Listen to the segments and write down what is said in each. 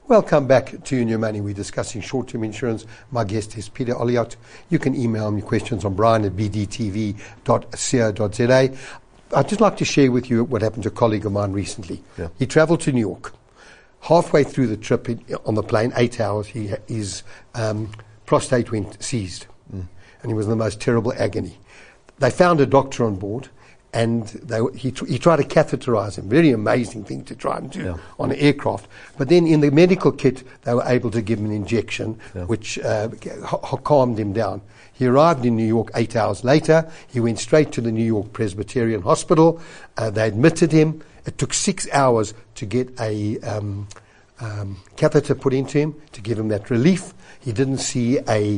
Welcome back to Your Money. We're discussing short-term insurance. My guest is Peter Olliott. You can email me questions on brian@bdtv.co.za. I'd just like to share with you what happened to a colleague of mine recently. Yeah. He travelled to New York. Halfway through the trip on the plane, 8 hours, his prostate went seized. And he was in the most terrible agony. They found a doctor on board, and he tried to catheterize him. Very amazing thing to try and do on an aircraft. But then in the medical kit, they were able to give him an injection, which calmed him down. He arrived in New York 8 hours later. He went straight to the New York Presbyterian Hospital. They admitted him. It took 6 hours to get a catheter put into him to give him that relief. He didn't see a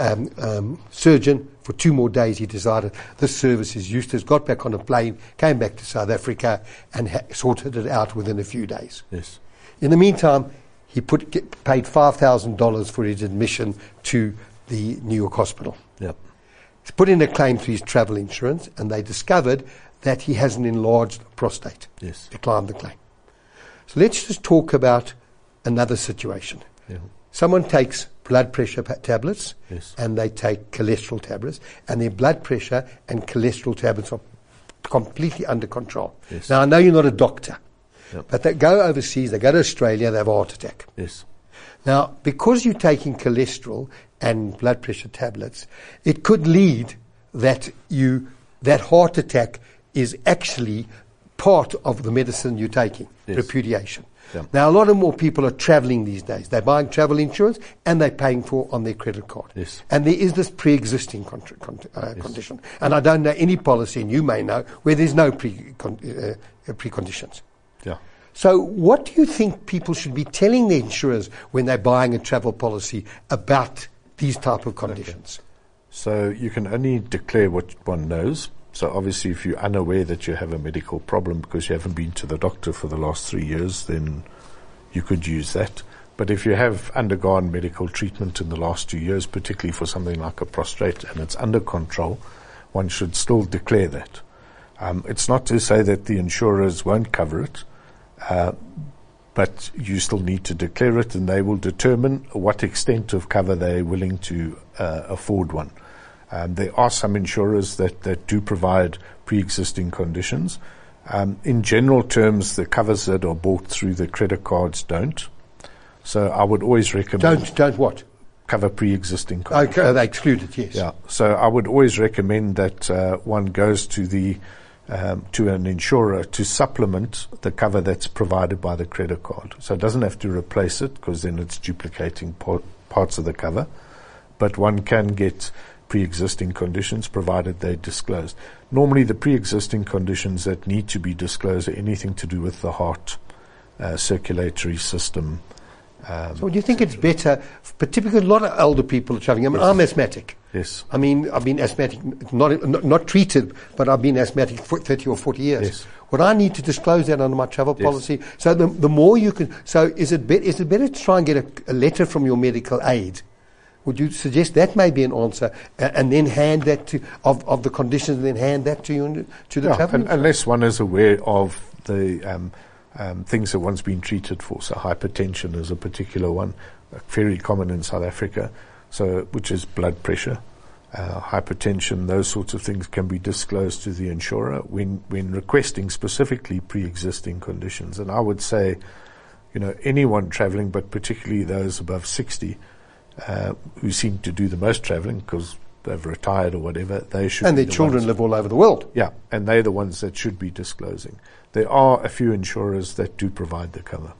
surgeon for 2 more days. He decided this service is useless, got back on a plane, came back to South Africa and sorted it out within a few days. Yes. In the meantime, he paid $5,000 for his admission to the New York hospital. Yep. He's put in a claim to his travel insurance, and they discovered that he has an enlarged prostate. Yes. Declined the claim. So let's just talk about another situation. Yeah. Someone takes blood pressure tablets, Yes. and they take cholesterol tablets, and their blood pressure and cholesterol tablets are completely under control. Yes. Now, I know you're not a doctor, Yep. but they go overseas, they go to Australia, they have a heart attack. Yes. Now, because you're taking cholesterol and blood pressure tablets, it could lead that heart attack is actually part of the medicine you're taking, repudiation. Yeah. Now, a lot of more people are traveling these days. They're buying travel insurance and they're paying for on their credit card. Yes. And there is this pre-existing condition. And I don't know any policy, and you may know, where there's no preconditions. Yeah. So what do you think people should be telling their insurers when they're buying a travel policy about these type of conditions? Okay. So you can only declare what one knows. So obviously if you're unaware that you have a medical problem because you haven't been to the doctor for the last 3 years, then you could use that. But if you have undergone medical treatment in the last 2 years, particularly for something like a prostate, and it's under control, one should still declare that. It's not to say that the insurers won't cover it, but you still need to declare it, and they will determine what extent of cover they're willing to afford one. There are some insurers that do provide pre-existing conditions. In general terms, the covers that are bought through the credit cards don't. So I would always recommend... Don't what? Cover pre-existing conditions. Okay, they exclude it, yes. Yeah. So I would always recommend that one goes to an insurer to supplement the cover that's provided by the credit card. So it doesn't have to replace it, because then it's duplicating parts of the cover. But one can get pre-existing conditions provided they're disclosed. Normally the pre-existing conditions that need to be disclosed are anything to do with the heart, circulatory system. So do you think it's better, particularly a lot of older people are traveling? I mean, I'm asthmatic. Yes. I mean, I've been asthmatic, not treated, but I've been asthmatic for 30 or 40 years. Yes. Would I need to disclose that under my travel policy? So the more you can, so is it better to try and get a letter from your medical aid? Would you suggest that may be an answer, and then hand that of the conditions, and then hand that to the travel? Unless one is aware of the things that one's been treated for. So hypertension is a particular one, very common in South Africa, which is blood pressure. Hypertension, those sorts of things can be disclosed to the insurer when requesting specifically pre-existing conditions. And I would say, anyone traveling, but particularly those above 60, who seem to do the most traveling because they've retired or whatever, they should. And their children live all over the world. Yeah, and they're the ones that should be disclosing. There are a few insurers that do provide the cover.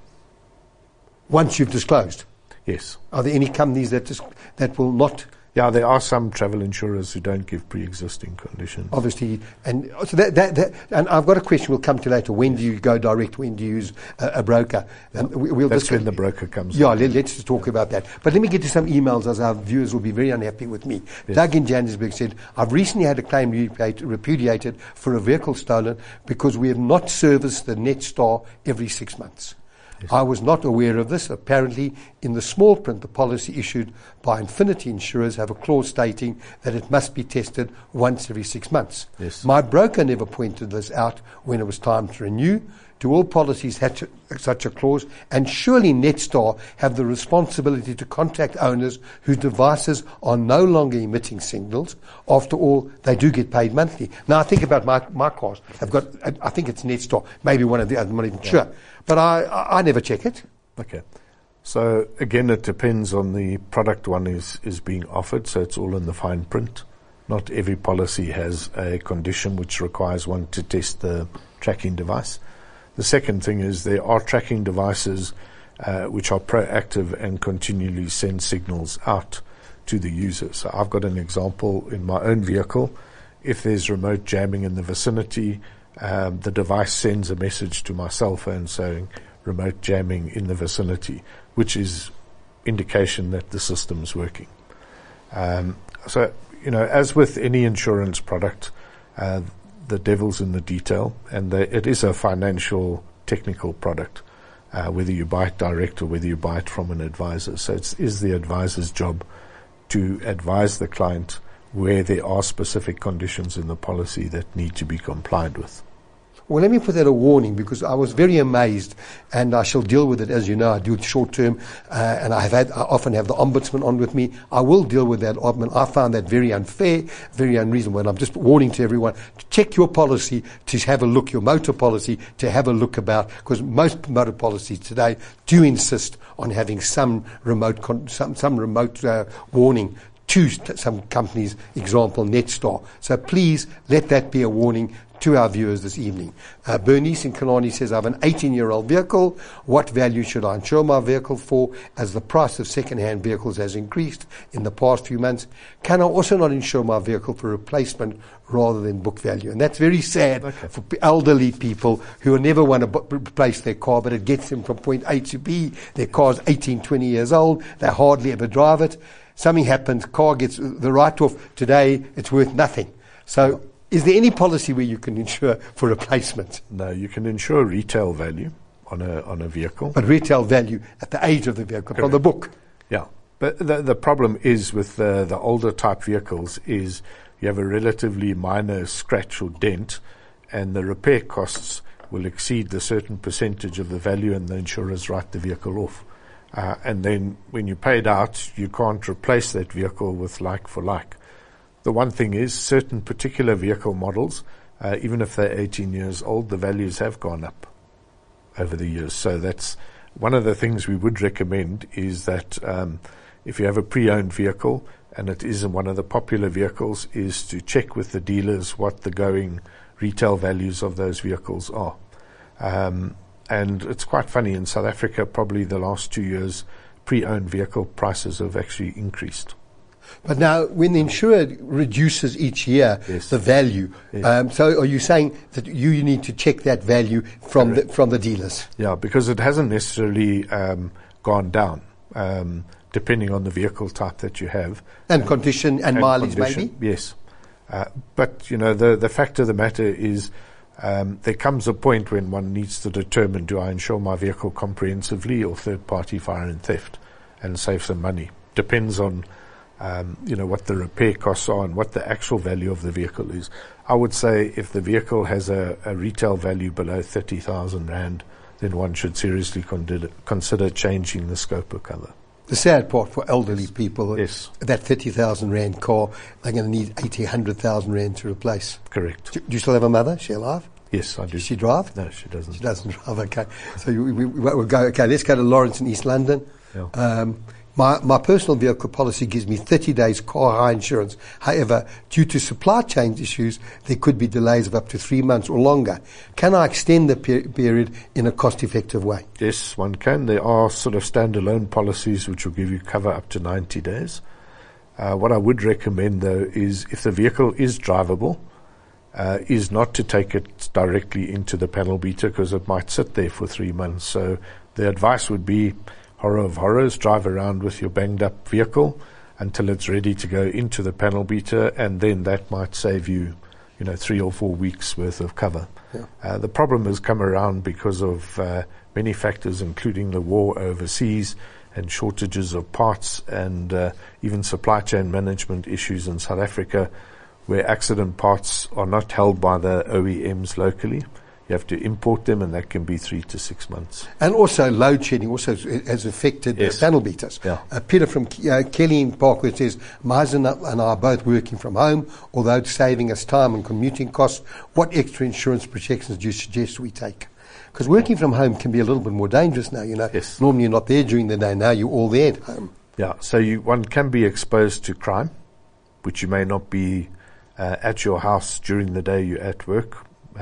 Once you've disclosed? Yes. Are there any companies that will not? Yeah, there are some travel insurers who don't give pre-existing conditions. Obviously, and so and I've got a question we'll come to later. When do you go direct? When do you use a broker? And that's when the broker comes. Yeah, let's just talk about that. But let me get to some emails, as our viewers will be very unhappy with me. Yes. Doug in Johannesburg said, I've recently had a claim repudiated for a vehicle stolen because we have not serviced the Netstar every 6 months. Yes. I was not aware of this. Apparently, in the small print, the policy issued by Infinity insurers have a clause stating that it must be tested once every 6 months. Yes. My broker never pointed this out when it was time to renew. Do all policies have such a clause? And surely Netstar have the responsibility to contact owners whose devices are no longer emitting signals. After all, they do get paid monthly. Now, I think about my cars. I think it's Netstar, maybe one of the others, I'm not even sure. But I never check it. Okay. So, again, it depends on the product one is being offered, so it's all in the fine print. Not every policy has a condition which requires one to test the tracking device. The second thing is there are tracking devices which are proactive and continually send signals out to the user. So I've got an example in my own vehicle. If there's remote jamming in the vicinity, the device sends a message to my cell phone saying remote jamming in the vicinity, which is indication that the system's working. So, as with any insurance product, the devil's in the detail, and it is a financial, technical product, whether you buy it direct or whether you buy it from an advisor. So it is the advisor's job to advise the client where there are specific conditions in the policy that need to be complied with. Well, let me put that a warning, because I was very amazed, and I shall deal with it. As you know, I do it short term, and I often have the ombudsman on with me. I will deal with that ombudsman. I found that very unfair, very unreasonable, and I'm just warning to everyone to check your policy, to have a look, your motor policy, to have a look about, because most motor policies today do insist on having some remote warning to some companies, example Netstar. So please let that be a warning to our viewers this evening. Bernice in Killarney says, I have an 18-year-old vehicle. What value should I insure my vehicle for, as the price of second-hand vehicles has increased in the past few months? Can I also not insure my vehicle for replacement rather than book value? And that's very sad for elderly people who never want to replace their car, but it gets them from point A to B. Their car's 18, 20 years old. They hardly ever drive it. Something happens, car gets the write-off. Today, it's worth nothing. So, is there any policy where you can insure for replacement? No, you can insure retail value on a vehicle. But retail value at the age of the vehicle, from the book. Yeah. But the problem is with the older type vehicles is you have a relatively minor scratch or dent, and the repair costs will exceed the certain percentage of the value, and the insurers write the vehicle off. And then when you pay it out, you can't replace that vehicle with like for like. The one thing is, certain particular vehicle models, even if they're 18 years old, the values have gone up over the years. So that's one of the things we would recommend, is that if you have a pre-owned vehicle and it isn't one of the popular vehicles, is to check with the dealers what the going retail values of those vehicles are. And it's quite funny, in South Africa, probably the last 2 years, pre-owned vehicle prices have actually increased. But now, when the insurer reduces each year the value, so are you saying that you need to check that value from the dealers? Yeah, because it hasn't necessarily gone down, depending on the vehicle type that you have. And condition and mileage, condition, maybe? Yes. But, the fact of the matter is, there comes a point when one needs to determine, do I insure my vehicle comprehensively or third-party fire and theft, and save some money? Depends on what the repair costs are and what the actual value of the vehicle is. I would say if the vehicle has a retail value below 30,000 Rand, then one should seriously consider changing the scope of cover. The sad part for elderly people, yes, that 30,000 Rand car, they're going to need 80, 100,000 Rand to replace. Correct. Do you still have a mother? Is she alive? Yes, I do. Does she drive? No, she doesn't. She doesn't drive, okay. So we'll go, okay, let's go to Lawrence in East London. Yeah. My personal vehicle policy gives me 30 days car hire insurance. However, due to supply chain issues, there could be delays of up to 3 months or longer. Can I extend the period in a cost-effective way? Yes, one can. There are sort of standalone policies which will give you cover up to 90 days. What I would recommend, though, is if the vehicle is drivable, is not to take it directly into the panel beater, because it might sit there for 3 months. So the advice would be, horror of horrors, drive around with your banged up vehicle until it's ready to go into the panel beater, and then that might save you, 3 or 4 weeks worth of cover. Yeah. The problem has come around because of many factors, including the war overseas and shortages of parts, and even supply chain management issues in South Africa, where accident parts are not held by the OEMs locally. You have to import them, and that can be 3 to 6 months. And also load shedding also has affected panel beaters. Yeah. Peter from Kelly in Parkwood says, my husband and I are both working from home, although it's saving us time and commuting costs. What extra insurance protections do you suggest we take? Because working from home can be a little bit more dangerous now, Yes. Normally you're not there during the day. Now you're all there at home. Yeah, so one can be exposed to crime, which you may not be at your house during the day you're at work.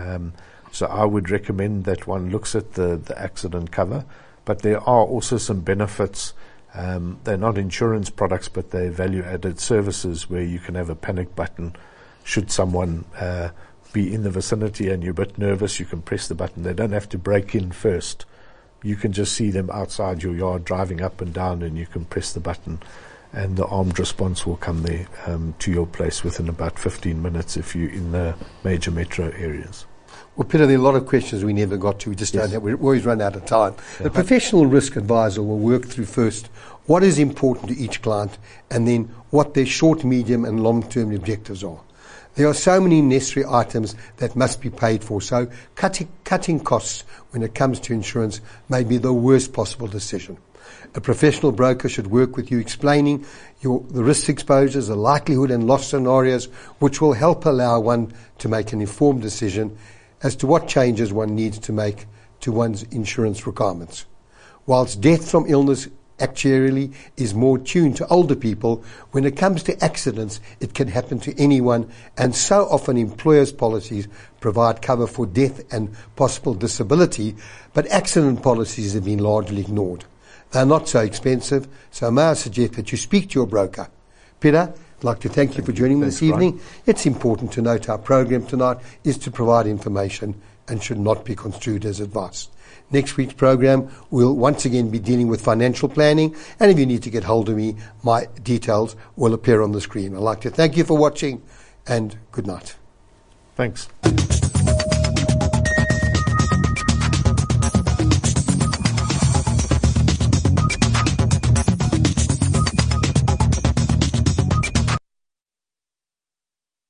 So I would recommend that one looks at the accident cover. But there are also some benefits. They're not insurance products, but they're value-added services where you can have a panic button. Should someone be in the vicinity and you're a bit nervous, you can press the button. They don't have to break in first. You can just see them outside your yard driving up and down, and you can press the button, and the armed response will come there to your place within about 15 minutes if you're in the major metro areas. Well, Peter, there are a lot of questions we never got to. We just don't have. We always run out of time. Yeah. The professional risk advisor will work through first what is important to each client, and then what their short, medium, and long-term objectives are. There are so many necessary items that must be paid for, so cutting costs when it comes to insurance may be the worst possible decision. A professional broker should work with you explaining the risk exposures, the likelihood and loss scenarios, which will help allow one to make an informed decision as to what changes one needs to make to one's insurance requirements. Whilst death from illness actuarially is more tuned to older people, when it comes to accidents, it can happen to anyone, and so often employers' policies provide cover for death and possible disability, but accident policies have been largely ignored. They're not so expensive, so may I suggest that you speak to your broker. Peter, I'd like to thank you for joining me this evening. Brian. It's important to note our program tonight is to provide information and should not be construed as advice. Next week's program will once again be dealing with financial planning, and if you need to get hold of me, my details will appear on the screen. I'd like to thank you for watching, and good night. Thanks.